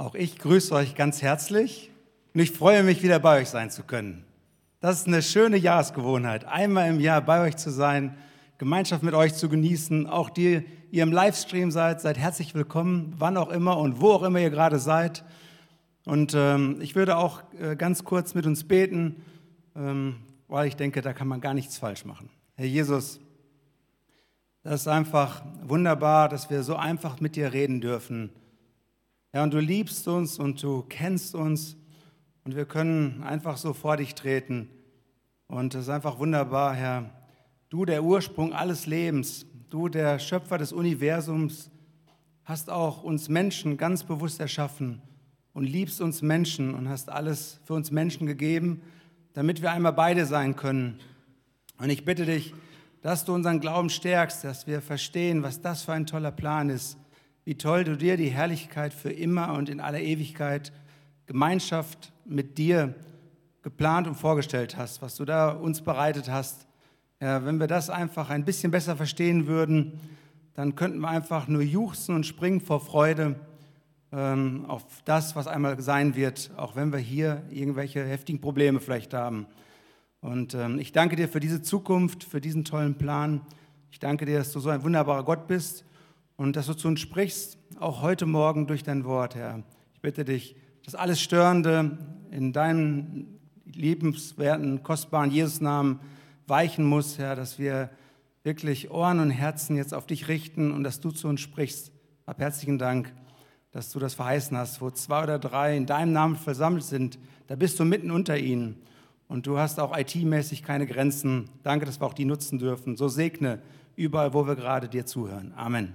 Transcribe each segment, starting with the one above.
Auch ich grüße euch ganz herzlich und ich freue mich, wieder bei euch sein zu können. Das ist eine schöne Jahresgewohnheit, einmal im Jahr bei euch zu sein, Gemeinschaft mit euch zu genießen. Auch die, ihr im Livestream seid herzlich willkommen, wann auch immer und wo auch immer ihr gerade seid. Und ich würde auch ganz kurz mit uns beten, weil ich denke, da kann man gar nichts falsch machen. Herr Jesus, das ist einfach wunderbar, dass wir so einfach mit dir reden dürfen. Ja, und du liebst uns und du kennst uns und wir können einfach so vor dich treten. Und es ist einfach wunderbar, Herr. Du, der Ursprung alles Lebens, du, der Schöpfer des Universums, hast auch uns Menschen ganz bewusst erschaffen und liebst uns Menschen und hast alles für uns Menschen gegeben, damit wir einmal beide sein können. Und ich bitte dich, dass du unseren Glauben stärkst, dass wir verstehen, was das für ein toller Plan ist, wie toll du dir die Herrlichkeit für immer und in aller Ewigkeit, Gemeinschaft mit dir geplant und vorgestellt hast, was du da uns bereitet hast. Ja, wenn wir das einfach ein bisschen besser verstehen würden, dann könnten wir einfach nur juchzen und springen vor Freude auf das, was einmal sein wird, auch wenn wir hier irgendwelche heftigen Probleme vielleicht haben. Und ich danke dir für diese Zukunft, für diesen tollen Plan. Ich danke dir, dass du so ein wunderbarer Gott bist und dass du zu uns sprichst, auch heute Morgen durch dein Wort, Herr. Ich bitte dich, dass alles Störende in deinem liebenswerten, kostbaren Jesus-Namen weichen muss, Herr, dass wir wirklich Ohren und Herzen jetzt auf dich richten und dass du zu uns sprichst. Hab herzlichen Dank, dass du das verheißen hast, wo 2 oder 3 in deinem Namen versammelt sind, da bist du mitten unter ihnen. Und du hast auch IT-mäßig keine Grenzen. Danke, dass wir auch die nutzen dürfen. So segne überall, wo wir gerade dir zuhören. Amen.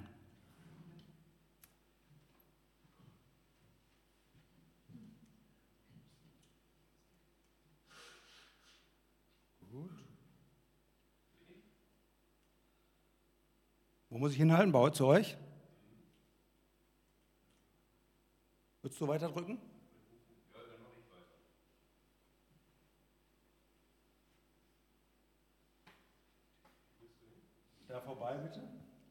Wo muss ich hinhalten? Zu euch? Würdest du weiter drücken? Da vorbei, bitte.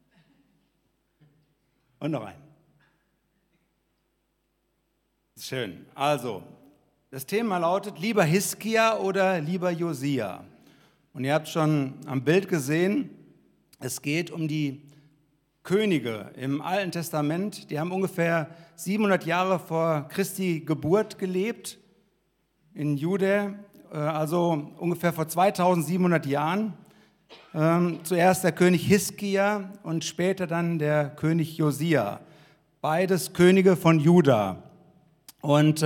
Und noch ein. Schön. Also, das Thema lautet, lieber Hiskia oder lieber Josia? Und ihr habt schon am Bild gesehen, es geht um die Könige im Alten Testament. Die haben ungefähr 700 Jahre vor Christi Geburt gelebt in Juda, also ungefähr vor 2700 Jahren. Zuerst der König Hiskia und später dann der König Josia. Beides Könige von Juda. Und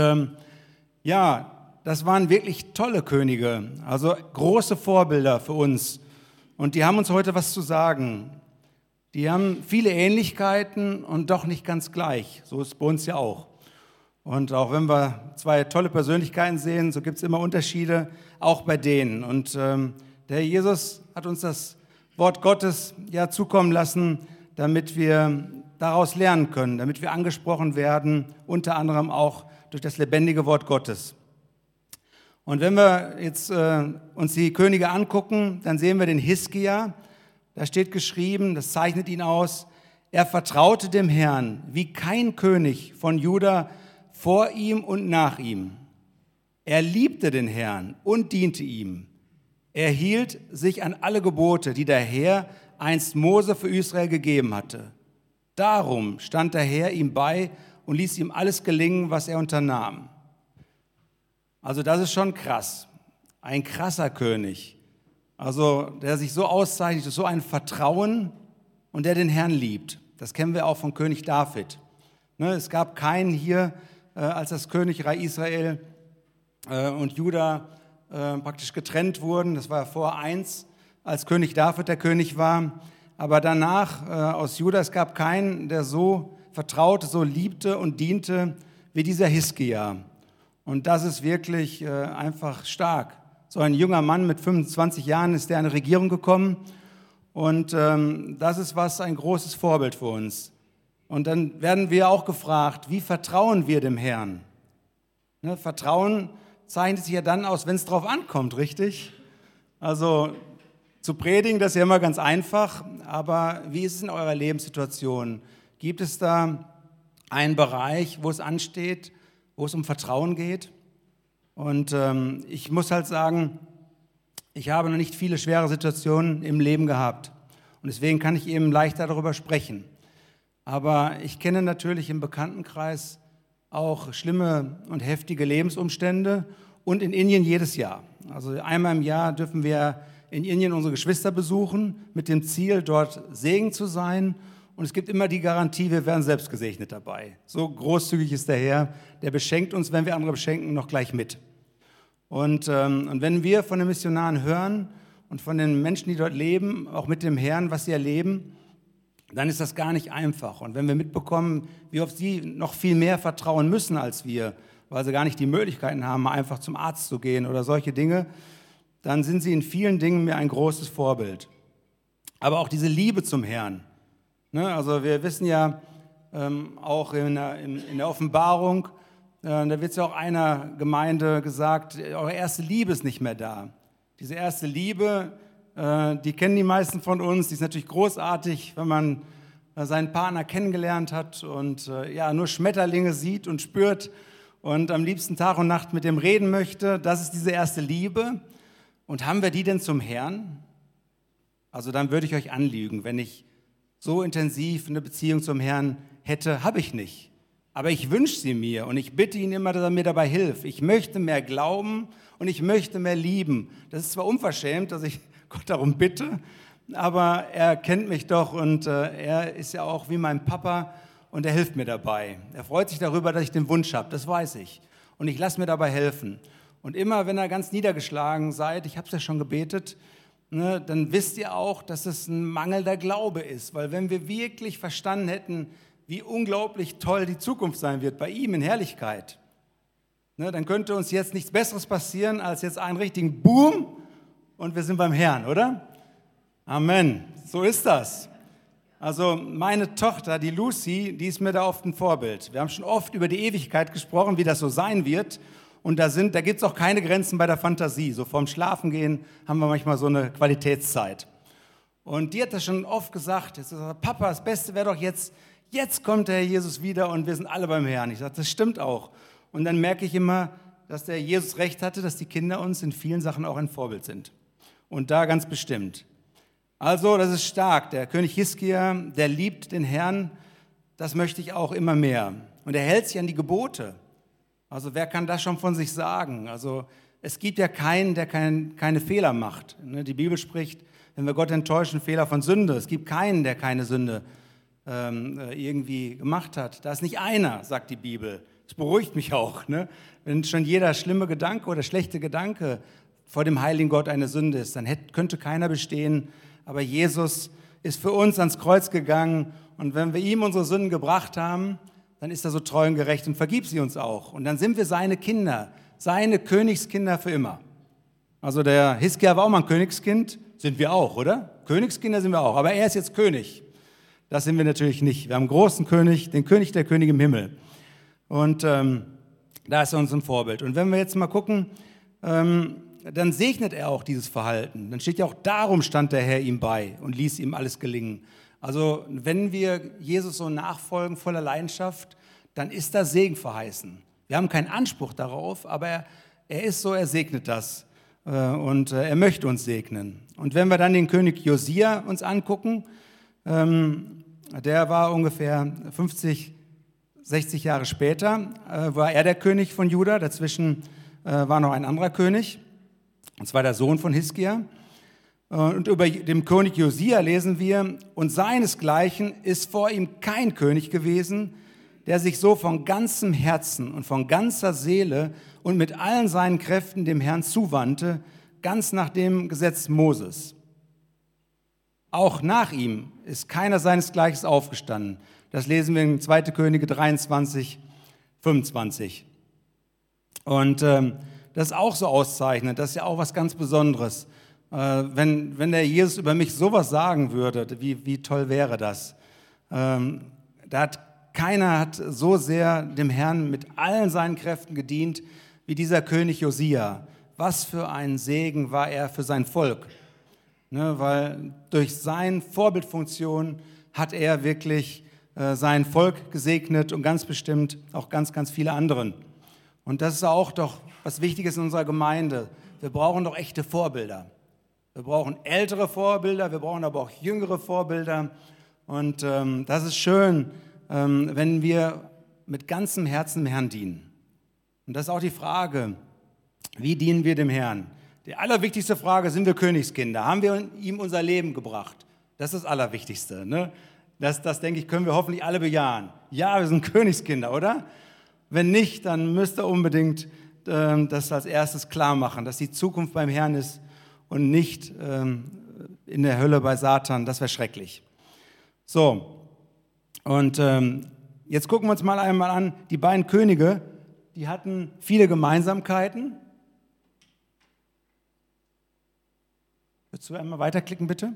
das waren wirklich tolle Könige, also große Vorbilder für uns. Und die haben uns heute was zu sagen. Die haben viele Ähnlichkeiten und doch nicht ganz gleich. So ist es bei uns ja auch. Und auch wenn wir 2 tolle Persönlichkeiten sehen, so gibt es immer Unterschiede, auch bei denen. Und der Herr Jesus hat uns das Wort Gottes ja zukommen lassen, damit wir daraus lernen können, damit wir angesprochen werden, unter anderem auch durch das lebendige Wort Gottes. Und wenn wir jetzt uns die Könige angucken, dann sehen wir den Hiskia. Da steht geschrieben, das zeichnet ihn aus, er vertraute dem Herrn wie kein König von Juda vor ihm und nach ihm. Er liebte den Herrn und diente ihm. Er hielt sich an alle Gebote, die der Herr einst Mose für Israel gegeben hatte. Darum stand der Herr ihm bei und ließ ihm alles gelingen, was er unternahm. Also das ist schon krass. Ein krasser König. Also der sich so auszeichnet, so ein Vertrauen und der den Herrn liebt. Das kennen wir auch von König David. Es gab keinen hier, als das Königreich Israel und Juda praktisch getrennt wurden. Das war vor 1, als König David der König war. Aber danach aus Juda, es gab keinen, der so vertraute, so liebte und diente wie dieser Hiskia. Und das ist wirklich einfach stark. So ein junger Mann mit 25 Jahren ist der in eine Regierung gekommen. Und das ist ein großes Vorbild für uns. Und dann werden wir auch gefragt, wie vertrauen wir dem Herrn? Vertrauen zeichnet sich ja dann aus, wenn es drauf ankommt, richtig? Also zu predigen, das ist ja immer ganz einfach, aber wie ist es in eurer Lebenssituation? Gibt es da einen Bereich, wo es ansteht, wo es um Vertrauen geht. Und ich muss halt sagen, ich habe noch nicht viele schwere Situationen im Leben gehabt. Und deswegen kann ich eben leichter darüber sprechen. Aber ich kenne natürlich im Bekanntenkreis auch schlimme und heftige Lebensumstände und in Indien jedes Jahr. Also einmal im Jahr dürfen wir in Indien unsere Geschwister besuchen, mit dem Ziel, dort Segen zu sein. Und es gibt immer die Garantie, wir werden selbst gesegnet dabei. So großzügig ist der Herr, der beschenkt uns, wenn wir andere beschenken, noch gleich mit. Und wenn wir von den Missionaren hören und von den Menschen, die dort leben, auch mit dem Herrn, was sie erleben, dann ist das gar nicht einfach. Und wenn wir mitbekommen, wie oft sie noch viel mehr vertrauen müssen als wir, weil sie gar nicht die Möglichkeiten haben, einfach zum Arzt zu gehen oder solche Dinge, dann sind sie in vielen Dingen mir ein großes Vorbild. Aber auch diese Liebe zum Herrn. Ne? Also wir wissen ja auch in der Offenbarung, da wird es ja auch einer Gemeinde gesagt, eure erste Liebe ist nicht mehr da. Diese erste Liebe, die kennen die meisten von uns, die ist natürlich großartig, wenn man seinen Partner kennengelernt hat und nur Schmetterlinge sieht und spürt und am liebsten Tag und Nacht mit dem reden möchte. Das ist diese erste Liebe. Und haben wir die denn zum Herrn? Also dann würde ich euch anlügen, wenn ich so intensiv eine Beziehung zum Herrn hätte, habe ich nicht. Aber ich wünsche sie mir und ich bitte ihn immer, dass er mir dabei hilft. Ich möchte mehr glauben und ich möchte mehr lieben. Das ist zwar unverschämt, dass ich Gott darum bitte, aber er kennt mich doch und er ist ja auch wie mein Papa und er hilft mir dabei. Er freut sich darüber, dass ich den Wunsch habe, das weiß ich. Und ich lasse mir dabei helfen. Und immer, wenn ihr ganz niedergeschlagen seid, ich habe es ja schon gebetet, ne, dann wisst ihr auch, dass es ein mangelnder Glaube ist. Weil wenn wir wirklich verstanden hätten, wie unglaublich toll die Zukunft sein wird bei ihm in Herrlichkeit, ne, dann könnte uns jetzt nichts Besseres passieren, als jetzt einen richtigen Boom und wir sind beim Herrn, oder? Amen. So ist das. Also meine Tochter, die Lucy, die ist mir da oft ein Vorbild. Wir haben schon oft über die Ewigkeit gesprochen, wie das so sein wird. Und da gibt es auch keine Grenzen bei der Fantasie. So vorm Schlafengehen haben wir manchmal so eine Qualitätszeit. Und die hat das schon oft gesagt. Jetzt sagt, Papa, das Beste wäre doch jetzt kommt der Herr Jesus wieder und wir sind alle beim Herrn. Ich sage, das stimmt auch. Und dann merke ich immer, dass der Jesus recht hatte, dass die Kinder uns in vielen Sachen auch ein Vorbild sind. Und da ganz bestimmt. Also, das ist stark. Der König Hiskia, der liebt den Herrn. Das möchte ich auch immer mehr. Und er hält sich an die Gebote. Also wer kann das schon von sich sagen? Also es gibt ja keinen, der keine Fehler macht. Die Bibel spricht, wenn wir Gott enttäuschen, Fehler von Sünde. Es gibt keinen, der keine Sünde irgendwie gemacht hat. Da ist nicht einer, sagt die Bibel. Das beruhigt mich auch. Ne? Wenn schon jeder schlimme Gedanke oder schlechte Gedanke vor dem heiligen Gott eine Sünde ist, dann könnte keiner bestehen. Aber Jesus ist für uns ans Kreuz gegangen und wenn wir ihm unsere Sünden gebracht haben, dann ist er so treu und gerecht und vergibt sie uns auch. Und dann sind wir seine Kinder, seine Königskinder für immer. Also der Hiskia war auch mal ein Königskind, sind wir auch, oder? Königskinder sind wir auch, aber er ist jetzt König. Das sind wir natürlich nicht. Wir haben einen großen König, den König der Könige im Himmel. Und da ist er uns ein Vorbild. Und wenn wir jetzt mal gucken, dann segnet er auch dieses Verhalten. Dann steht ja auch, darum stand der Herr ihm bei und ließ ihm alles gelingen. Also wenn wir Jesus so nachfolgen voller Leidenschaft, dann ist da Segen verheißen. Wir haben keinen Anspruch darauf, aber er ist so, er segnet das und er möchte uns segnen. Und wenn wir dann den König Josia uns angucken, der war ungefähr 50, 60 Jahre später, war er der König von Juda, dazwischen war noch ein anderer König, und zwar der Sohn von Hiskia. Und über den König Josia lesen wir, und seinesgleichen ist vor ihm kein König gewesen, der sich so von ganzem Herzen und von ganzer Seele und mit allen seinen Kräften dem Herrn zuwandte, ganz nach dem Gesetz Moses. Auch nach ihm ist keiner seinesgleichen aufgestanden. Das lesen wir in 2. Könige 23, 25. Und das ist auch so auszeichnend, das ist ja auch was ganz Besonderes. Wenn der Jesus über mich sowas sagen würde, wie toll wäre das? Keiner hat so sehr dem Herrn mit allen seinen Kräften gedient, wie dieser König Josia. Was für ein Segen war er für sein Volk. Ne, weil durch seine Vorbildfunktion hat er wirklich sein Volk gesegnet und ganz bestimmt auch ganz, ganz viele anderen. Und das ist auch doch was Wichtiges in unserer Gemeinde. Wir brauchen doch echte Vorbilder. Wir brauchen ältere Vorbilder, wir brauchen aber auch jüngere Vorbilder. Und das ist schön, wenn wir mit ganzem Herzen dem Herrn dienen. Und das ist auch die Frage, wie dienen wir dem Herrn? Die allerwichtigste Frage, sind wir Königskinder? Haben wir ihm unser Leben gebracht? Das ist das Allerwichtigste. Ne? Das, denke ich, können wir hoffentlich alle bejahen. Ja, wir sind Königskinder, oder? Wenn nicht, dann müsst ihr unbedingt das als erstes klar machen, dass die Zukunft beim Herrn ist und nicht in der Hölle bei Satan. Das wäre schrecklich. So, und jetzt gucken wir uns mal einmal an, die beiden Könige, die hatten viele Gemeinsamkeiten. Willst du einmal weiterklicken, bitte?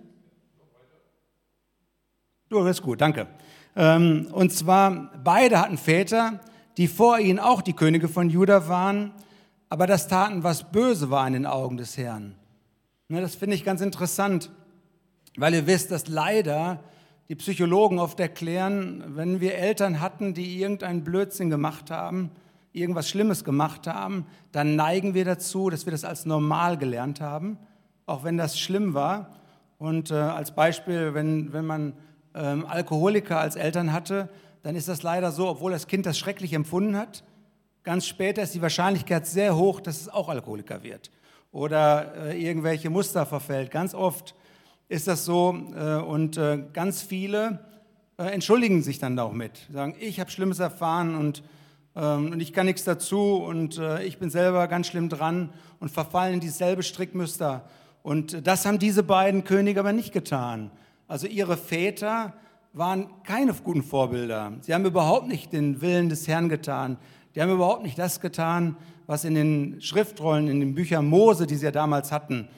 Du, das ist gut, danke. Und zwar, beide hatten Väter, die vor ihnen auch die Könige von Juda waren, aber das taten, was böse war in den Augen des Herrn. Ne, das finde ich ganz interessant, weil ihr wisst, dass leider die Psychologen oft erklären, wenn wir Eltern hatten, die irgendeinen Blödsinn gemacht haben, irgendwas Schlimmes gemacht haben, dann neigen wir dazu, dass wir das als normal gelernt haben, auch wenn das schlimm war. Und als Beispiel, wenn man Alkoholiker als Eltern hatte, dann ist das leider so, obwohl das Kind das schrecklich empfunden hat, ganz später ist die Wahrscheinlichkeit sehr hoch, dass es auch Alkoholiker wird oder irgendwelche Muster verfällt. Ganz oft ist das so und ganz viele entschuldigen sich dann auch mit, sagen, ich habe Schlimmes erfahren und ich kann nichts dazu und ich bin selber ganz schlimm dran und verfallen in dieselbe Strickmuster. Und das haben diese beiden Könige aber nicht getan. Also ihre Väter waren keine guten Vorbilder. Sie haben überhaupt nicht den Willen des Herrn getan. Die haben überhaupt nicht das getan, was in den Schriftrollen, in den Büchern Mose, die sie ja damals hatten,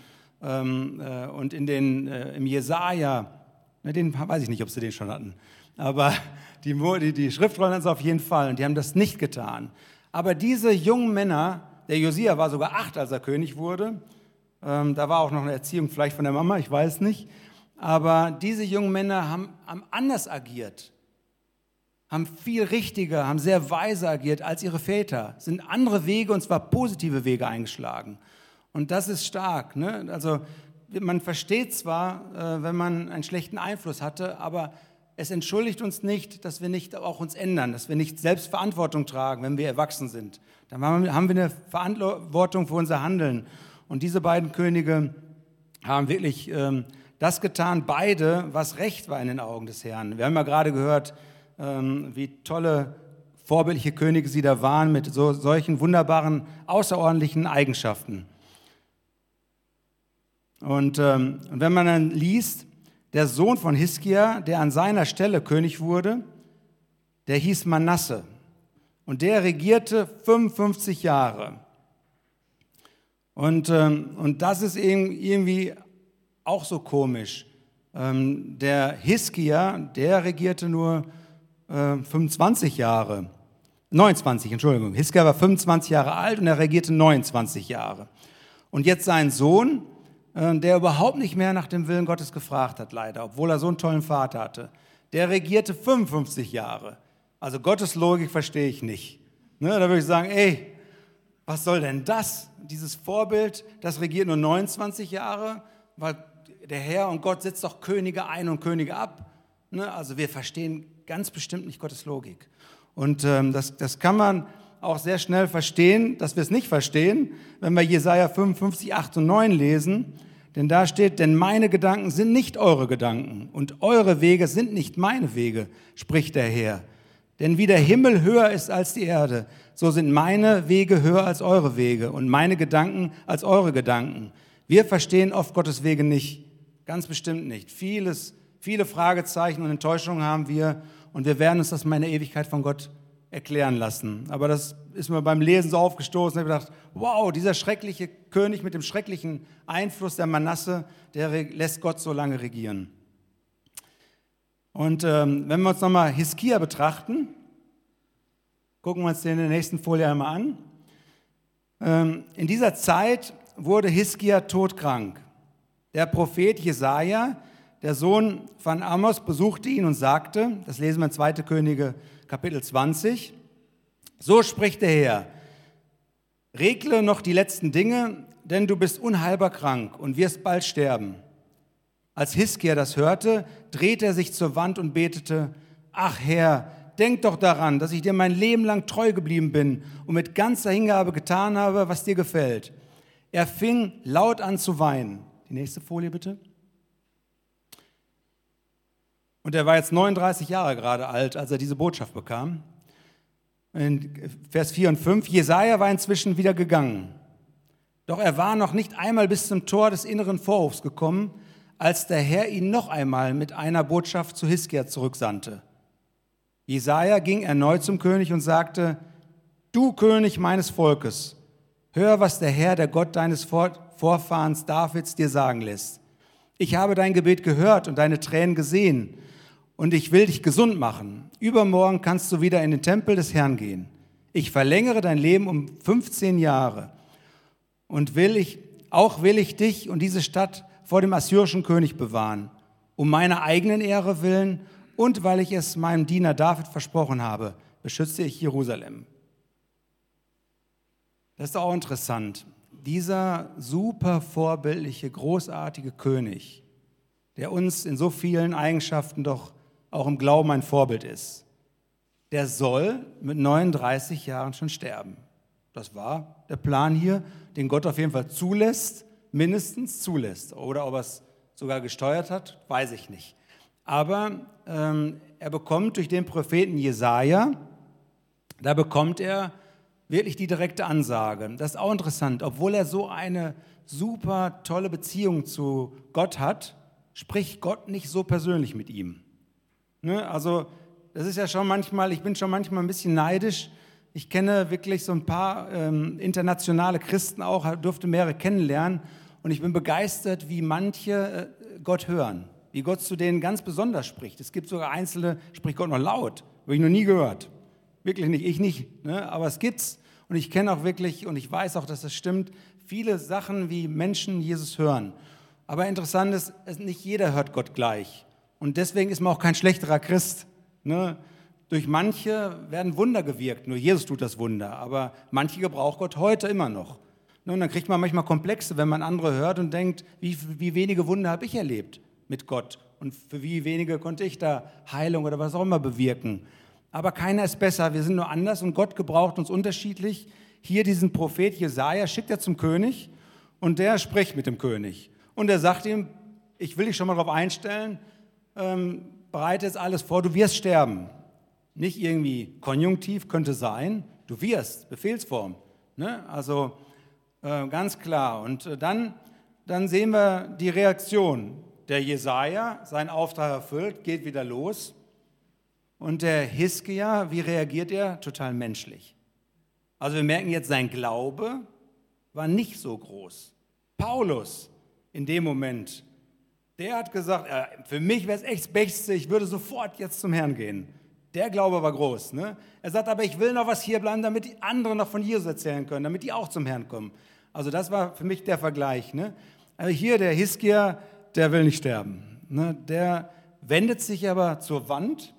und im Jesaja, den weiß ich nicht, ob sie den schon hatten, aber die Schriftrollen hatten sie auf jeden Fall und die haben das nicht getan. Aber diese jungen Männer, der Josia war sogar 8, als er König wurde, da war auch noch eine Erziehung vielleicht von der Mama, ich weiß nicht, aber diese jungen Männer haben anders agiert, haben viel richtiger, haben sehr weise agiert als ihre Väter, sind andere Wege, und zwar positive Wege eingeschlagen. Und das ist stark. Ne? Also man versteht zwar, wenn man einen schlechten Einfluss hatte, aber es entschuldigt uns nicht, dass wir nicht auch uns ändern, dass wir nicht selbst Verantwortung tragen, wenn wir erwachsen sind. Dann haben wir eine Verantwortung für unser Handeln. Und diese beiden Könige haben wirklich das getan, beide, was recht war in den Augen des Herrn. Wir haben ja gerade gehört, wie tolle, vorbildliche Könige sie da waren mit solchen wunderbaren, außerordentlichen Eigenschaften. Und wenn man dann liest, der Sohn von Hiskia, der an seiner Stelle König wurde, der hieß Manasse und der regierte 55 Jahre. Und das ist irgendwie auch so komisch. Der Hiskia, der regierte nur 25 Jahre. 29, Entschuldigung. Hiskia war 25 Jahre alt und er regierte 29 Jahre. Und jetzt sein Sohn, der überhaupt nicht mehr nach dem Willen Gottes gefragt hat, leider, obwohl er so einen tollen Vater hatte, der regierte 55 Jahre. Also Gottes Logik verstehe ich nicht. Ne, da würde ich sagen, ey, was soll denn das? Dieses Vorbild, das regiert nur 29 Jahre, weil der Herr und Gott setzt doch Könige ein und Könige ab. Ne, also wir verstehen ganz bestimmt nicht Gottes Logik. Und das kann man auch sehr schnell verstehen, dass wir es nicht verstehen, wenn wir Jesaja 55, 8 und 9 lesen. Denn da steht, denn meine Gedanken sind nicht eure Gedanken und eure Wege sind nicht meine Wege, spricht der Herr. Denn wie der Himmel höher ist als die Erde, so sind meine Wege höher als eure Wege und meine Gedanken als eure Gedanken. Wir verstehen oft Gottes Wege nicht, ganz bestimmt nicht. Viele Fragezeichen und Enttäuschungen haben wir und wir werden uns das mal in der Ewigkeit von Gott erklären lassen. Aber das ist mir beim Lesen so aufgestoßen, ich habe gedacht, wow, dieser schreckliche König mit dem schrecklichen Einfluss, der Manasse, der lässt Gott so lange regieren. Und wenn wir uns nochmal Hiskia betrachten, gucken wir uns den in der nächsten Folie einmal an. In dieser Zeit wurde Hiskia todkrank. Der Prophet Jesaja, der Sohn von Amos, besuchte ihn und sagte, das lesen wir in 2. Könige Kapitel 20, so spricht der Herr, regle noch die letzten Dinge, denn du bist unheilbar krank und wirst bald sterben. Als Hiskia das hörte, drehte er sich zur Wand und betete, ach Herr, denk doch daran, dass ich dir mein Leben lang treu geblieben bin und mit ganzer Hingabe getan habe, was dir gefällt. Er fing laut an zu weinen. Die nächste Folie bitte. Und er war jetzt 39 Jahre gerade alt, als er diese Botschaft bekam. In Vers 4 und 5, Jesaja war inzwischen wieder gegangen. Doch er war noch nicht einmal bis zum Tor des inneren Vorhofs gekommen, als der Herr ihn noch einmal mit einer Botschaft zu Hiskia zurücksandte. Jesaja ging erneut zum König und sagte, du König meines Volkes, hör, was der Herr, der Gott deines Vorfahrens Davids dir sagen lässt. Ich habe dein Gebet gehört und deine Tränen gesehen und ich will dich gesund machen. Übermorgen kannst du wieder in den Tempel des Herrn gehen. Ich verlängere dein Leben um 15 Jahre und will ich dich und diese Stadt vor dem assyrischen König bewahren, um meiner eigenen Ehre willen und weil ich es meinem Diener David versprochen habe, beschütze ich Jerusalem. Das ist auch interessant. Dieser super vorbildliche, großartige König, der uns in so vielen Eigenschaften doch auch im Glauben ein Vorbild ist, der soll mit 39 Jahren schon sterben. Das war der Plan hier, den Gott auf jeden Fall zulässt, mindestens zulässt. Oder ob er es sogar gesteuert hat, weiß ich nicht. Aber er bekommt durch den Propheten Jesaja, da bekommt er wirklich die direkte Ansage. Das ist auch interessant. Obwohl er so eine super tolle Beziehung zu Gott hat, spricht Gott nicht so persönlich mit ihm. Ne? Also das ist ja schon manchmal, ich bin schon manchmal ein bisschen neidisch. Ich kenne wirklich so ein paar internationale Christen auch, durfte mehrere kennenlernen. Und ich bin begeistert, wie manche Gott hören, wie Gott zu denen ganz besonders spricht. Es gibt sogar einzelne, spricht Gott noch laut, habe ich noch nie gehört. Wirklich nicht, ich nicht, ne? Aber es gibt's. Und ich kenne auch wirklich, und ich weiß auch, dass das stimmt, viele Sachen, wie Menschen Jesus hören. Aber interessant ist, nicht jeder hört Gott gleich. Und deswegen ist man auch kein schlechterer Christ. Ne? Durch manche werden Wunder gewirkt, nur Jesus tut das Wunder. Aber manche gebraucht Gott heute immer noch. Ne? Und dann kriegt man manchmal Komplexe, wenn man andere hört und denkt, wie wenige Wunder habe ich erlebt mit Gott. Und für wie wenige konnte ich da Heilung oder was auch immer bewirken. Aber keiner ist besser, wir sind nur anders und Gott gebraucht uns unterschiedlich. Hier diesen Prophet Jesaja schickt er zum König und der spricht mit dem König. Und er sagt ihm, ich will dich schon mal darauf einstellen, bereite jetzt alles vor, du wirst sterben. Nicht irgendwie Konjunktiv, könnte sein, du wirst, Befehlsform. Ne? Also ganz klar. Und dann sehen wir die Reaktion. Der Jesaja, seinen Auftrag erfüllt, geht wieder los. Und der Hiskia, wie reagiert er? Total menschlich. Also wir merken jetzt, sein Glaube war nicht so groß. Paulus in dem Moment, der hat gesagt, für mich wäre es echt das Beste, ich würde sofort jetzt zum Herrn gehen. Der Glaube war groß. Ne? Er sagt, aber ich will noch was hier bleiben, damit die anderen noch von Jesus erzählen können, damit die auch zum Herrn kommen. Also das war für mich der Vergleich. Ne? Also hier der Hiskia, der will nicht sterben. Ne? Der wendet sich aber zur Wand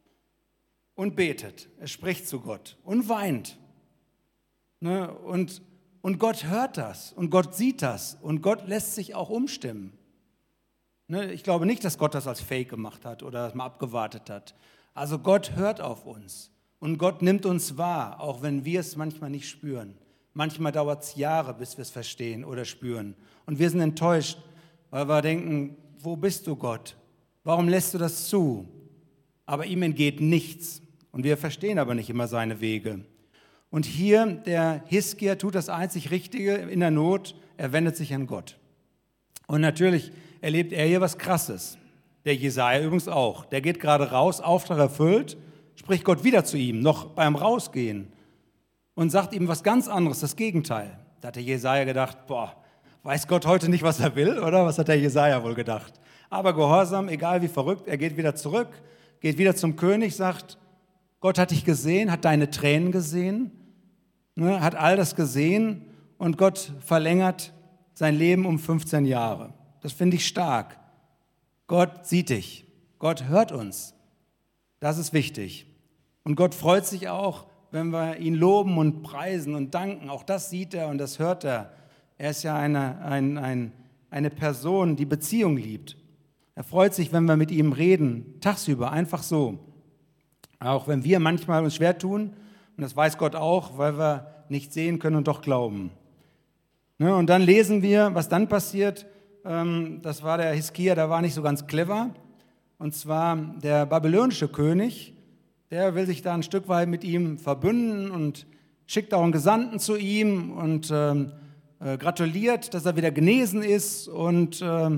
und betet. Er spricht zu Gott und weint. Ne? Und Gott hört das und Gott sieht das und Gott lässt sich auch umstimmen. Ne? Ich glaube nicht, dass Gott das als Fake gemacht hat oder das mal abgewartet hat. Also Gott hört auf uns und Gott nimmt uns wahr, auch wenn wir es manchmal nicht spüren. Manchmal dauert es Jahre, bis wir es verstehen oder spüren. Und wir sind enttäuscht, weil wir denken, wo bist du, Gott? Warum lässt du das zu? Aber ihm entgeht nichts. Und wir verstehen aber nicht immer seine Wege. Und hier, der Hiskia tut das einzig Richtige in der Not, er wendet sich an Gott. Und natürlich erlebt er hier was Krasses. Der Jesaja übrigens auch. Der geht gerade raus, Auftrag erfüllt, spricht Gott wieder zu ihm, noch beim Rausgehen. Und sagt ihm was ganz anderes, das Gegenteil. Da hat der Jesaja gedacht, weiß Gott heute nicht, was er will, oder? Was hat der Jesaja wohl gedacht? Aber gehorsam, egal wie verrückt, er geht wieder zurück, geht wieder zum König, sagt, Gott hat dich gesehen, hat deine Tränen gesehen, ne, hat all das gesehen und Gott verlängert sein Leben um 15 Jahre. Das finde ich stark. Gott sieht dich, Gott hört uns. Das ist wichtig. Und Gott freut sich auch, wenn wir ihn loben und preisen und danken. Auch das sieht er und das hört er. Er ist ja eine Person, die Beziehung liebt. Er freut sich, wenn wir mit ihm reden, tagsüber, einfach so. Auch wenn wir manchmal uns schwer tun, und das weiß Gott auch, weil wir nicht sehen können und doch glauben. Ne, und dann lesen wir, was dann passiert. Das war der Hiskia, der war nicht so ganz clever. Und zwar der babylonische König, der will sich da ein Stück weit mit ihm verbünden und schickt auch einen Gesandten zu ihm und gratuliert, dass er wieder genesen ist und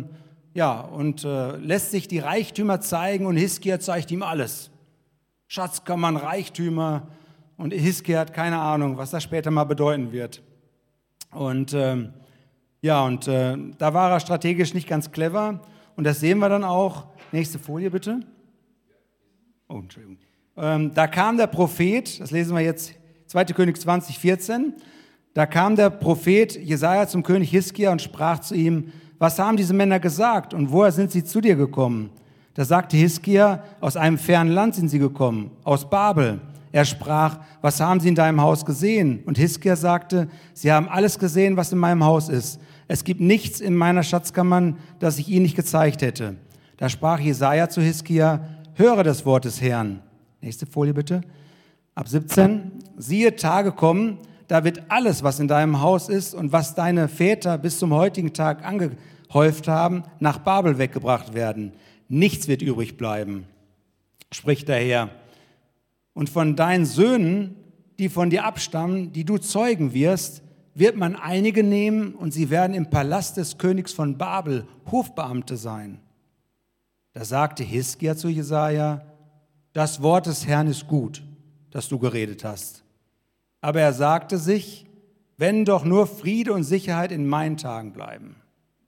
lässt sich die Reichtümer zeigen und Hiskia zeigt ihm alles. Schatzkammern, Reichtümer und Hiskia hat keine Ahnung, was das später mal bedeuten wird. Und da war er strategisch nicht ganz clever und das sehen wir dann auch. Nächste Folie bitte. Oh, Entschuldigung. Da kam der Prophet, das lesen wir jetzt, 2. König 20, 14. Da kam der Prophet Jesaja zum König Hiskia und sprach zu ihm: Was haben diese Männer gesagt und woher sind sie zu dir gekommen? Da sagte Hiskia: Aus einem fernen Land sind sie gekommen, aus Babel. Er sprach: Was haben sie in deinem Haus gesehen? Und Hiskia sagte: Sie haben alles gesehen, was in meinem Haus ist. Es gibt nichts in meiner Schatzkammern, das ich ihnen nicht gezeigt hätte. Da sprach Jesaja zu Hiskia: Höre das Wort des Herrn. Nächste Folie bitte. Ab 17. Siehe, Tage kommen, da wird alles, was in deinem Haus ist und was deine Väter bis zum heutigen Tag angehäuft haben, nach Babel weggebracht werden. Nichts wird übrig bleiben, spricht der Herr. Und von deinen Söhnen, die von dir abstammen, die du zeugen wirst, wird man einige nehmen und sie werden im Palast des Königs von Babel Hofbeamte sein. Da sagte Hiskia zu Jesaja: Das Wort des Herrn ist gut, das du geredet hast. Aber er sagte sich: Wenn doch nur Friede und Sicherheit in meinen Tagen bleiben.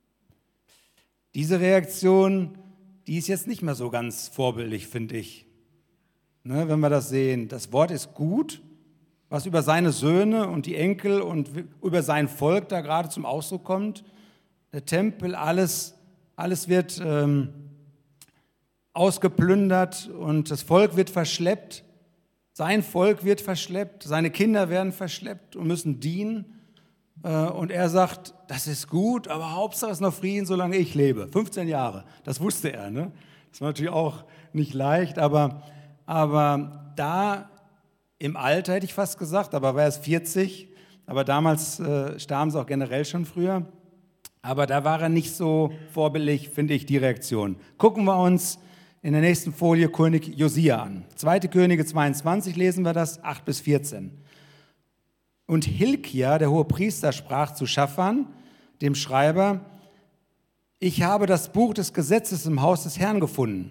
Diese Reaktion, die ist jetzt nicht mehr so ganz vorbildlich, finde ich. Ne, wenn wir das sehen, das Wort ist gut, was über seine Söhne und die Enkel und über sein Volk da gerade zum Ausdruck kommt. Der Tempel, alles wird ausgeplündert und das Volk wird verschleppt. Sein Volk wird verschleppt, seine Kinder werden verschleppt und müssen dienen. Und er sagt, das ist gut, aber Hauptsache ist noch Frieden, solange ich lebe. 15 Jahre, das wusste er. Ne? Das war natürlich auch nicht leicht, aber da im Alter hätte ich fast gesagt, aber war erst 40, aber damals starben sie auch generell schon früher. Aber da war er nicht so vorbildlich, finde ich, die Reaktion. Gucken wir uns in der nächsten Folie König Josia an. 2. Könige 22 lesen wir das, 8 bis 14. Und Hilkia, der Hohepriester, sprach zu Schaffan, dem Schreiber: Ich habe das Buch des Gesetzes im Haus des Herrn gefunden.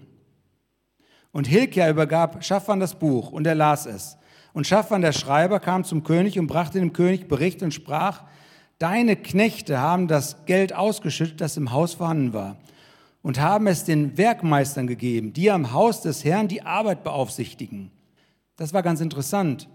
Und Hilkia übergab Schaffan das Buch und er las es. Und Schaffan, der Schreiber, kam zum König und brachte dem König Bericht und sprach: Deine Knechte haben das Geld ausgeschüttet, das im Haus vorhanden war, und haben es den Werkmeistern gegeben, die am Haus des Herrn die Arbeit beaufsichtigen. Das war ganz interessant.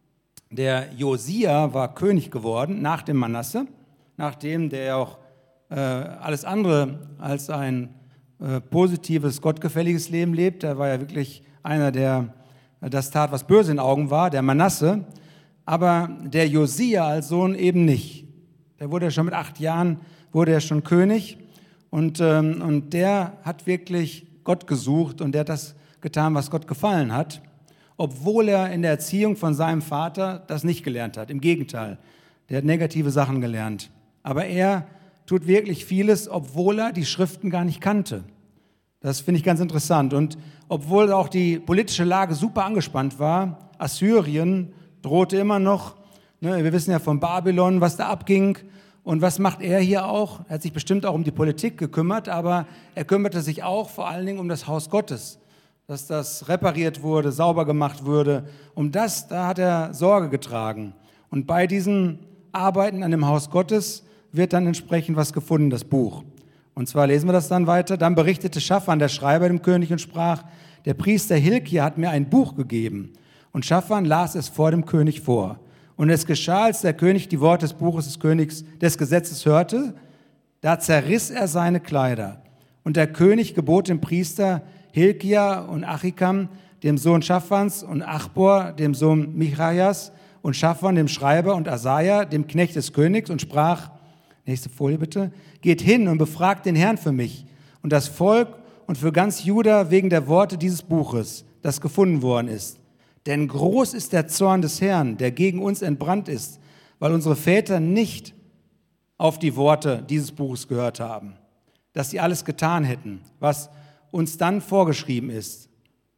Der Josia war König geworden nach dem Manasse, nachdem der auch alles andere als ein positives, gottgefälliges Leben lebt. Er war ja wirklich einer, der das tat, was böse in den Augen war, der Manasse. Aber der Josia als Sohn eben nicht. Der wurde schon mit 8 Jahren, wurde er schon König. Und der hat wirklich Gott gesucht und der hat das getan, was Gott gefallen hat, obwohl er in der Erziehung von seinem Vater das nicht gelernt hat. Im Gegenteil, der hat negative Sachen gelernt. Aber er tut wirklich vieles, obwohl er die Schriften gar nicht kannte. Das finde ich ganz interessant. Und obwohl auch die politische Lage super angespannt war, Assyrien drohte immer noch, ne, wir wissen ja von Babylon, was da abging. Und was macht er hier auch? Er hat sich bestimmt auch um die Politik gekümmert, aber er kümmerte sich auch vor allen Dingen um das Haus Gottes, dass das repariert wurde, sauber gemacht wurde. Da hat er Sorge getragen. Und bei diesen Arbeiten an dem Haus Gottes wird dann entsprechend was gefunden, das Buch. Und zwar lesen wir das dann weiter. Dann berichtete Schaffan, der Schreiber, dem König und sprach: Der Priester Hilkia hat mir ein Buch gegeben. Und Schaffan las es vor dem König vor. Und es geschah, als der König die Worte des Buches des Königs des Gesetzes hörte, da zerriss er seine Kleider Und der König gebot dem Priester Hilkia und Achikam, dem Sohn Schaphans, und Achbor, dem Sohn Michajas, und Schaphan, dem Schreiber, und Asaja, dem Knecht des Königs, und sprach, nächste Folie bitte, geht hin und befragt den Herrn für mich und das Volk und für ganz Juda wegen der Worte dieses Buches, das gefunden worden ist. Denn groß ist der Zorn des Herrn, der gegen uns entbrannt ist, weil unsere Väter nicht auf die Worte dieses Buches gehört haben, dass sie alles getan hätten, was uns dann vorgeschrieben ist.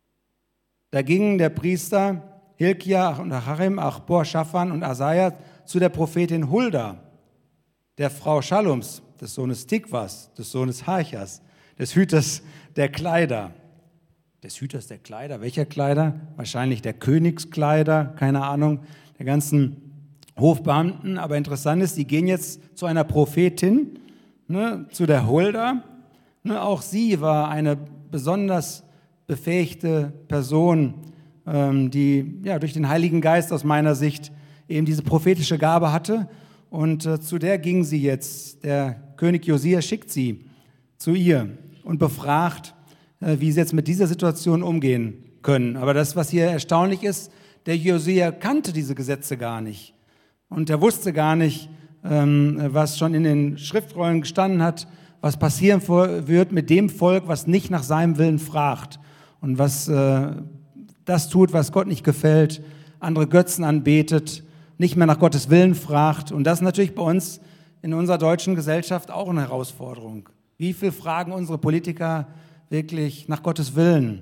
Da gingen der Priester Hilkia und Achim, Achbor, Schaphan und Asaja zu der Prophetin Hulda, der Frau Schallums, des Sohnes Tikvas, des Sohnes Harchas, des Hüters der Kleider. Des Hüters der Kleider? Welcher Kleider? Wahrscheinlich der Königskleider, keine Ahnung, der ganzen Hofbeamten. Aber interessant ist, die gehen jetzt zu einer Prophetin, zu der Hulda. Auch sie war eine besonders befähigte Person, die durch den Heiligen Geist aus meiner Sicht eben diese prophetische Gabe hatte. Und zu der ging sie jetzt. Der König Josia schickt sie zu ihr und befragt, wie sie jetzt mit dieser Situation umgehen können. Aber das, was hier erstaunlich ist, der Josia kannte diese Gesetze gar nicht. Und er wusste gar nicht, was schon in den Schriftrollen gestanden hat, was passieren wird mit dem Volk, was nicht nach seinem Willen fragt und was das tut, was Gott nicht gefällt, andere Götzen anbetet, nicht mehr nach Gottes Willen fragt. Und das ist natürlich bei uns in unserer deutschen Gesellschaft auch eine Herausforderung. Wie viel fragen unsere Politiker wirklich nach Gottes Willen?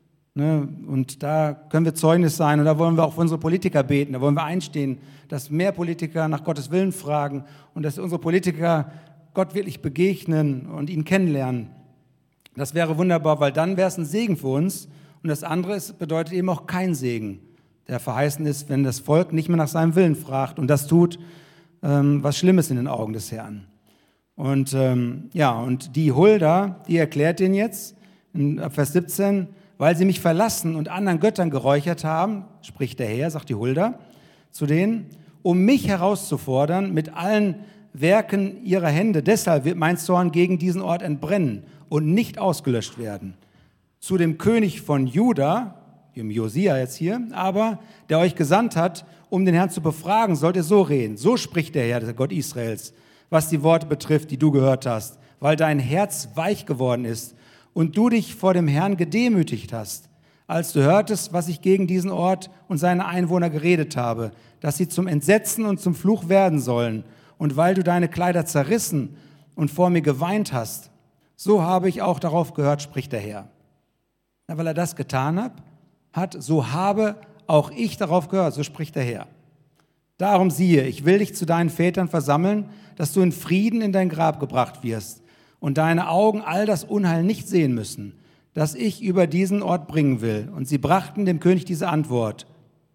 Und da können wir Zeugnis sein und da wollen wir auch für unsere Politiker beten, da wollen wir einstehen, dass mehr Politiker nach Gottes Willen fragen und dass unsere Politiker Gott wirklich begegnen und ihn kennenlernen. Das wäre wunderbar, weil dann wäre es ein Segen für uns und das andere bedeutet eben auch kein Segen, der verheißen ist, wenn das Volk nicht mehr nach seinem Willen fragt und das tut, was Schlimmes in den Augen des Herrn. Und und die Hulda, die erklärt den jetzt in Vers 17, weil sie mich verlassen und anderen Göttern geräuchert haben, spricht der Herr, sagt die Hulda, zu denen, um mich herauszufordern mit allen Werken ihrer Hände. Deshalb wird mein Zorn gegen diesen Ort entbrennen und nicht ausgelöscht werden. Zu dem König von Juda, dem Josia jetzt hier, aber der euch gesandt hat, um den Herrn zu befragen, sollt ihr so reden. So spricht der Herr, der Gott Israels, was die Worte betrifft, die du gehört hast, weil dein Herz weich geworden ist und du dich vor dem Herrn gedemütigt hast, als du hörtest, was ich gegen diesen Ort und seine Einwohner geredet habe, dass sie zum Entsetzen und zum Fluch werden sollen, und weil du deine Kleider zerrissen und vor mir geweint hast, so habe ich auch darauf gehört, spricht der Herr. Ja, weil er das getan hat, so habe auch ich darauf gehört, so spricht der Herr. Darum siehe, ich will dich zu deinen Vätern versammeln, dass du in Frieden in dein Grab gebracht wirst und deine Augen all das Unheil nicht sehen müssen, das ich über diesen Ort bringen will. Und sie brachten dem König diese Antwort.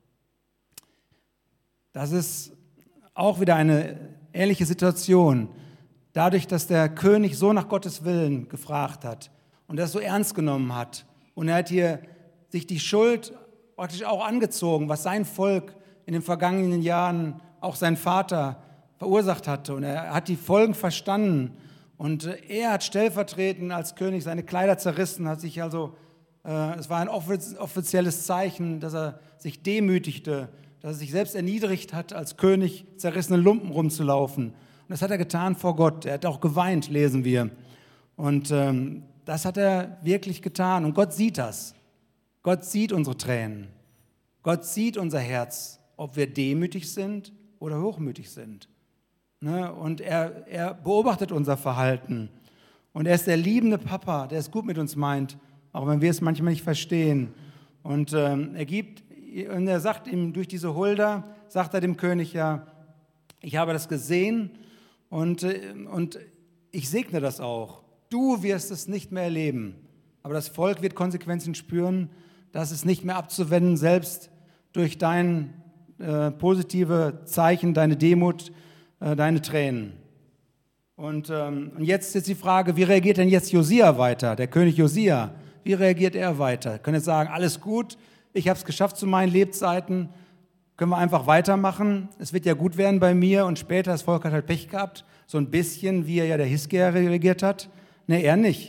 Das ist auch wieder eine ähnliche Situation. Dadurch, dass der König so nach Gottes Willen gefragt hat und das so ernst genommen hat. Und er hat hier sich die Schuld praktisch auch angezogen, was sein Volk in den vergangenen Jahren, auch sein Vater, verursacht hatte. Und er hat die Folgen verstanden. Und er hat stellvertretend als König seine Kleider zerrissen, hat sich also, es war ein offizielles Zeichen, dass er sich demütigte, dass er sich selbst erniedrigt hat, als König zerrissene Lumpen rumzulaufen. Und das hat er getan vor Gott. Er hat auch geweint, lesen wir. Und das hat er wirklich getan. Und Gott sieht das. Gott sieht unsere Tränen. Gott sieht unser Herz, ob wir demütig sind oder hochmütig sind. Und er beobachtet unser Verhalten. Und er ist der liebende Papa, der es gut mit uns meint, auch wenn wir es manchmal nicht verstehen. Und er sagt ihm durch diese Hulda, sagt er dem König ja, ich habe das gesehen und ich segne das auch. Du wirst es nicht mehr erleben, aber das Volk wird Konsequenzen spüren, dass es nicht mehr abzuwenden, selbst durch dein positive Zeichen, deine Demut, deine Tränen. Und jetzt ist die Frage, wie reagiert denn jetzt Josia weiter, der König Josia? Wie reagiert er weiter? Können jetzt sagen, alles gut, ich habe es geschafft zu meinen Lebzeiten, können wir einfach weitermachen, es wird ja gut werden bei mir und später, das Volk hat halt Pech gehabt, so ein bisschen, wie er ja der Hiskia reagiert hat. Nee, er nicht.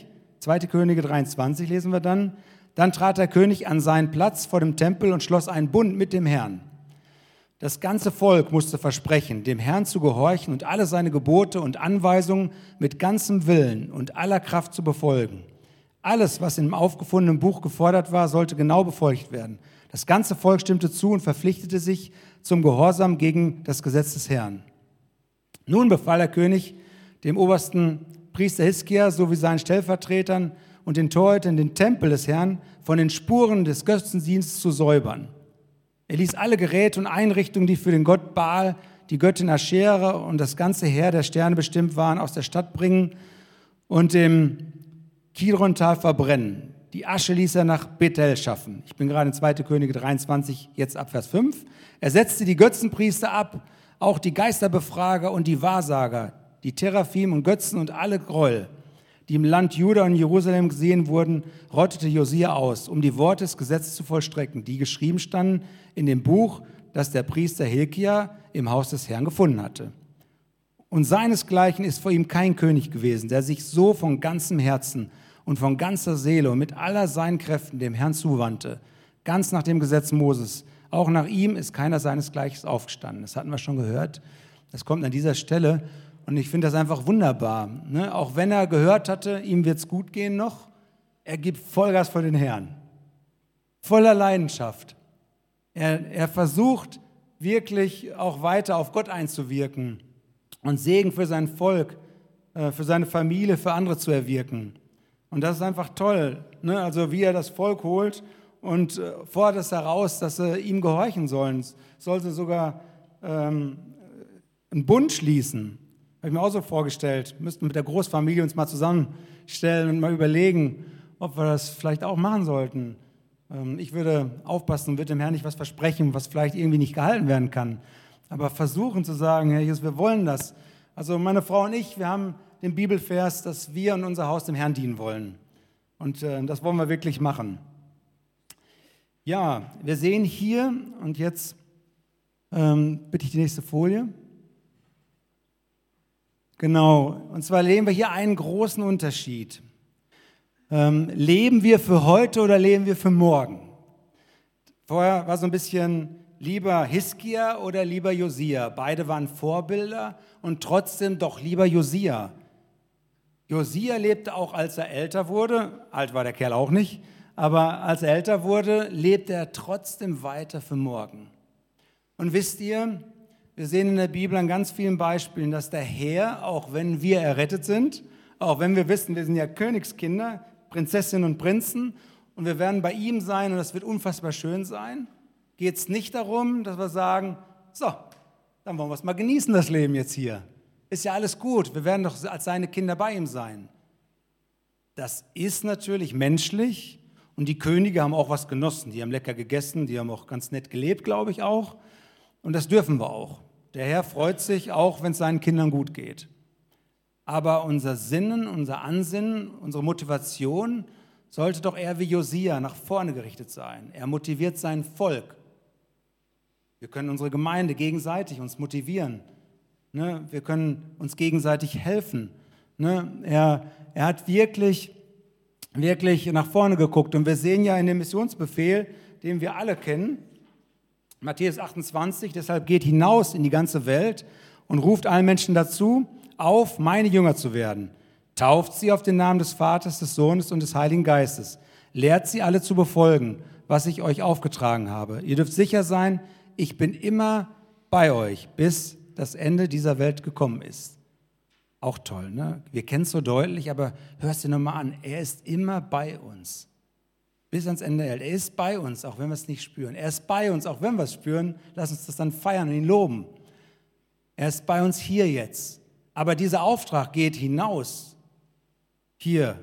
2. Könige 23 lesen wir dann. Dann trat der König an seinen Platz vor dem Tempel und schloss einen Bund mit dem Herrn. Das ganze Volk musste versprechen, dem Herrn zu gehorchen und alle seine Gebote und Anweisungen mit ganzem Willen und aller Kraft zu befolgen. Alles, was im aufgefundenen Buch gefordert war, sollte genau befolgt werden. Das ganze Volk stimmte zu und verpflichtete sich zum Gehorsam gegen das Gesetz des Herrn. Nun befahl der König dem obersten Priester Hiskia sowie seinen Stellvertretern und den Torhütern, den Tempel des Herrn von den Spuren des Götzendienstes zu säubern. Er ließ alle Geräte und Einrichtungen, die für den Gott Baal, die Göttin Aschera und das ganze Heer der Sterne bestimmt waren, aus der Stadt bringen und im Kidrontal verbrennen. Die Asche ließ er nach Bethel schaffen. Ich bin gerade in 2. Könige 23, jetzt ab Vers 5. Er setzte die Götzenpriester ab, auch die Geisterbefrager und die Wahrsager, die Teraphim und Götzen und alle Gräuel, die im Land Juda und Jerusalem gesehen wurden, rottete Josia aus, um die Worte des Gesetzes zu vollstrecken, die geschrieben standen in dem Buch, das der Priester Hilkia im Haus des Herrn gefunden hatte. Und seinesgleichen ist vor ihm kein König gewesen, der sich so von ganzem Herzen und von ganzer Seele und mit aller seinen Kräften dem Herrn zuwandte, ganz nach dem Gesetz Moses. Auch nach ihm ist keiner seinesgleichen aufgestanden. Das hatten wir schon gehört. Das kommt an dieser Stelle. Und ich finde das einfach wunderbar. Ne? Auch wenn er gehört hatte, ihm wird es gut gehen noch, er gibt Vollgas für den Herrn. Voller Leidenschaft. Er versucht wirklich auch weiter auf Gott einzuwirken und Segen für sein Volk, für seine Familie, für andere zu erwirken. Und das ist einfach toll. Ne? Also wie er das Volk holt und fordert es heraus, dass sie ihm gehorchen sollen. Sollte sogar einen Bund schließen. Habe ich mir auch so vorgestellt, müssten mit der Großfamilie uns mal zusammenstellen und mal überlegen, ob wir das vielleicht auch machen sollten. Ich würde aufpassen und würde dem Herrn nicht was versprechen, was vielleicht irgendwie nicht gehalten werden kann. Aber versuchen zu sagen, Herr Jesus, wir wollen das. Also meine Frau und ich, wir haben den Bibelvers, dass wir und unser Haus dem Herrn dienen wollen. Und das wollen wir wirklich machen. Ja, wir sehen hier, und jetzt bitte ich die nächste Folie. Genau, und zwar leben wir hier einen großen Unterschied. Leben wir für heute oder leben wir für morgen? Vorher war so ein bisschen lieber Hiskia oder lieber Josia. Beide waren Vorbilder und trotzdem doch lieber Josia. Josia lebte auch, als er älter wurde, alt war der Kerl auch nicht, aber als er älter wurde, lebte er trotzdem weiter für morgen. Und wisst ihr, wir sehen in der Bibel an ganz vielen Beispielen, dass der Herr, auch wenn wir errettet sind, auch wenn wir wissen, wir sind ja Königskinder, Prinzessinnen und Prinzen und wir werden bei ihm sein und das wird unfassbar schön sein, geht es nicht darum, dass wir sagen, so, dann wollen wir es mal genießen, das Leben jetzt hier. Ist ja alles gut, wir werden doch als seine Kinder bei ihm sein. Das ist natürlich menschlich und die Könige haben auch was genossen, die haben lecker gegessen, die haben auch ganz nett gelebt, glaube ich auch. Und das dürfen wir auch. Der Herr freut sich auch, wenn es seinen Kindern gut geht. Aber unser Sinnen, unser Ansinnen, unsere Motivation sollte doch eher wie Josia nach vorne gerichtet sein. Er motiviert sein Volk. Wir können unsere Gemeinde gegenseitig uns motivieren. Ne? Wir können uns gegenseitig helfen. Ne? Er hat wirklich nach vorne geguckt. Und wir sehen ja in dem Missionsbefehl, den wir alle kennen, Matthäus 28, deshalb geht hinaus in die ganze Welt und ruft allen Menschen dazu, auf, meine Jünger zu werden. Tauft sie auf den Namen des Vaters, des Sohnes und des Heiligen Geistes. Lehrt sie alle zu befolgen, was ich euch aufgetragen habe. Ihr dürft sicher sein, ich bin immer bei euch, bis das Ende dieser Welt gekommen ist. Auch toll, ne? Wir kennen es so deutlich, aber hör es dir nochmal an. Er ist immer bei uns. Bis ans Ende der Welt. Er ist bei uns, auch wenn wir es nicht spüren. Er ist bei uns, auch wenn wir es spüren. Lass uns das dann feiern und ihn loben. Er ist bei uns hier jetzt. Aber dieser Auftrag geht hinaus. Hier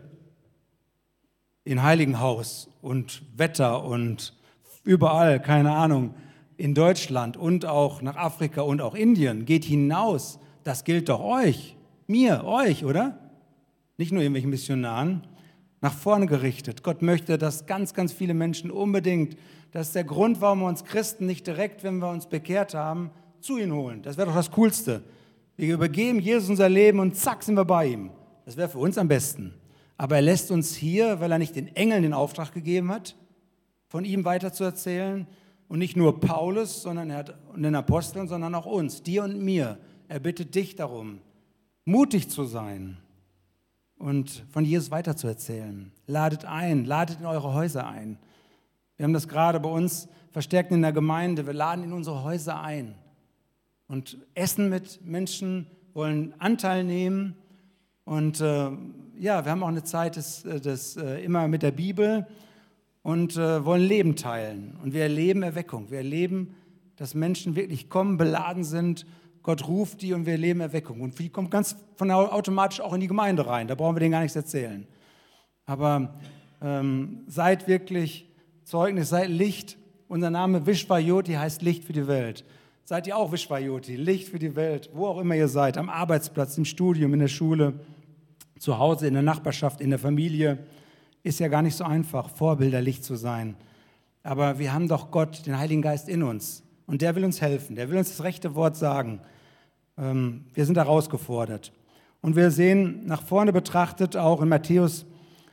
in Heiligenhaus und Wetter und überall, keine Ahnung, in Deutschland und auch nach Afrika und auch Indien. Geht hinaus. Das gilt doch euch, mir, euch, oder? Nicht nur irgendwelchen Missionaren. Nach vorne gerichtet. Gott möchte, dass ganz, ganz viele Menschen unbedingt, das ist der Grund, warum wir uns Christen nicht direkt, wenn wir uns bekehrt haben, zu ihm holen. Das wäre doch das Coolste. Wir übergeben Jesus unser Leben und zack, sind wir bei ihm. Das wäre für uns am besten. Aber er lässt uns hier, weil er nicht den Engeln den Auftrag gegeben hat, von ihm weiterzuerzählen. Und nicht nur Paulus, sondern er hat den Aposteln, sondern auch uns, dir und mir. Er bittet dich darum, mutig zu sein und von Jesus weiterzuerzählen. Ladet ein, ladet in eure Häuser ein. Wir haben das gerade bei uns verstärkt in der Gemeinde. Wir laden in unsere Häuser ein und essen mit Menschen, wollen Anteil nehmen. Und wir haben auch eine Zeit immer mit der Bibel und wollen Leben teilen. Und wir erleben Erweckung. Wir erleben, dass Menschen wirklich kommen, beladen sind. Gott ruft die und wir erleben Erweckung. Und die kommt ganz automatisch auch in die Gemeinde rein. Da brauchen wir denen gar nichts erzählen. Aber seid wirklich Zeugnis, seid Licht. Unser Name Vishvayoti heißt Licht für die Welt. Seid ihr auch Vishvayoti, Licht für die Welt, wo auch immer ihr seid, am Arbeitsplatz, im Studium, in der Schule, zu Hause, in der Nachbarschaft, in der Familie. Ist ja gar nicht so einfach, vorbilderlich zu sein. Aber wir haben doch Gott, den Heiligen Geist in uns. Und der will uns helfen, der will uns das rechte Wort sagen. Wir sind herausgefordert. Und wir sehen nach vorne betrachtet auch in Matthäus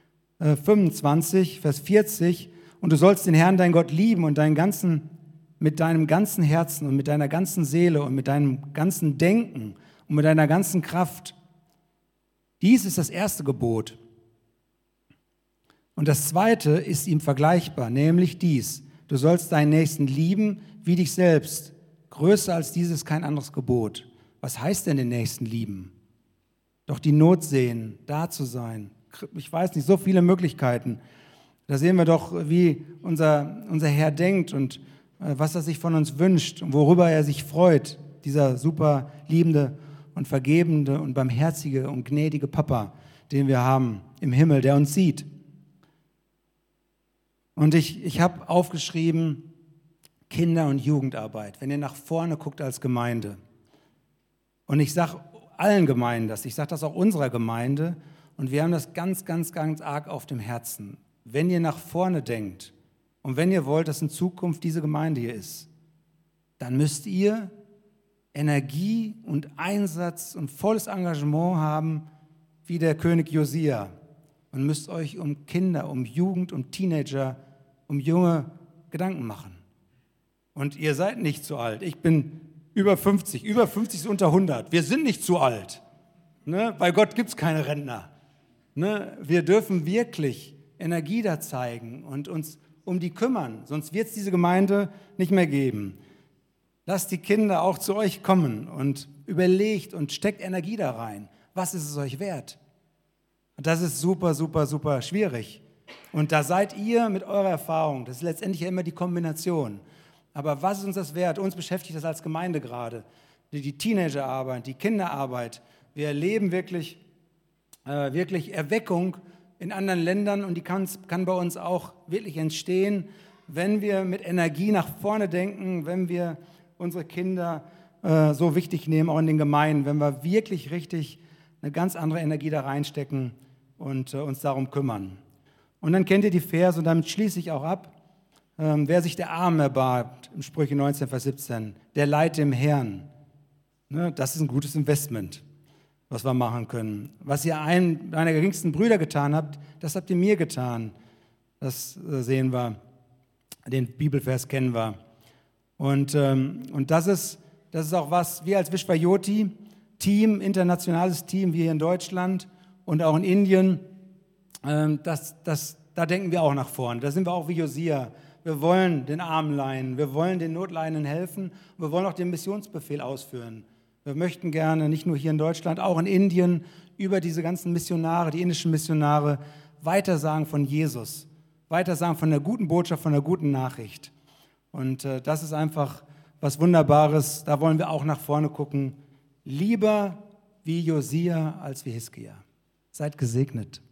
25, Vers 40, und du sollst den Herrn, dein Gott, lieben und mit deinem ganzen Herzen und mit deiner ganzen Seele und mit deinem ganzen Denken und mit deiner ganzen Kraft. Dies ist das erste Gebot. Und das zweite ist ihm vergleichbar, nämlich dies: Du sollst deinen Nächsten lieben wie dich selbst. Größer als dieses kein anderes Gebot. Was heißt denn den Nächsten lieben? Doch die Not sehen, da zu sein. Ich weiß nicht, so viele Möglichkeiten. Da sehen wir doch, wie unser Herr denkt und was er sich von uns wünscht und worüber er sich freut. Dieser super liebende und vergebende und barmherzige und gnädige Papa, den wir haben im Himmel, der uns sieht. Und ich habe aufgeschrieben, Kinder- und Jugendarbeit, wenn ihr nach vorne guckt als Gemeinde. Und ich sage allen Gemeinden das, ich sage das auch unserer Gemeinde, und wir haben das ganz, ganz, ganz arg auf dem Herzen. Wenn ihr nach vorne denkt und wenn ihr wollt, dass in Zukunft diese Gemeinde hier ist, dann müsst ihr Energie und Einsatz und volles Engagement haben wie der König Josia und müsst euch um Kinder, um Jugend, um Teenager, um junge Gedanken machen. Und ihr seid nicht zu alt. Ich bin über 50. Über 50 ist unter 100. Wir sind nicht zu alt. Ne? Bei Gott gibt es keine Rentner. Ne? Wir dürfen wirklich Energie da zeigen und uns um die kümmern. Sonst wird es diese Gemeinde nicht mehr geben. Lasst die Kinder auch zu euch kommen und überlegt und steckt Energie da rein. Was ist es euch wert? Und das ist super, super, super schwierig. Und da seid ihr mit eurer Erfahrung. Das ist letztendlich ja immer die Kombination. Aber was ist uns das wert? Uns beschäftigt das als Gemeinde gerade. Die Teenagerarbeit, die Kinderarbeit. Wir erleben wirklich Erweckung in anderen Ländern und die kann bei uns auch wirklich entstehen, wenn wir mit Energie nach vorne denken, wenn wir unsere Kinder so wichtig nehmen, auch in den Gemeinden, wenn wir wirklich richtig eine ganz andere Energie da reinstecken und uns darum kümmern. Und dann kennt ihr die Verse und damit schließe ich auch ab. Wer sich der Armen erbarmt, im Sprüche 19, Vers 17, der leiht dem Herrn. Ne, das ist ein gutes Investment, was wir machen können. Was ihr einem deiner geringsten Brüder getan habt, das habt ihr mir getan. Das sehen wir, den Bibelvers kennen wir. Und das ist auch was, wir als Vishvayoti-Team, internationales Team, wir hier in Deutschland und auch in Indien, da denken wir auch nach vorne. Da sind wir auch wie Josia. Wir wollen den Armen leihen, wir wollen den Notleidenden helfen, wir wollen auch den Missionsbefehl ausführen. Wir möchten gerne, nicht nur hier in Deutschland, auch in Indien, über diese ganzen Missionare, die indischen Missionare, weitersagen von Jesus, weitersagen von der guten Botschaft, von der guten Nachricht. Und das ist einfach was Wunderbares, da wollen wir auch nach vorne gucken. Lieber wie Josia als wie Hiskia. Seid gesegnet.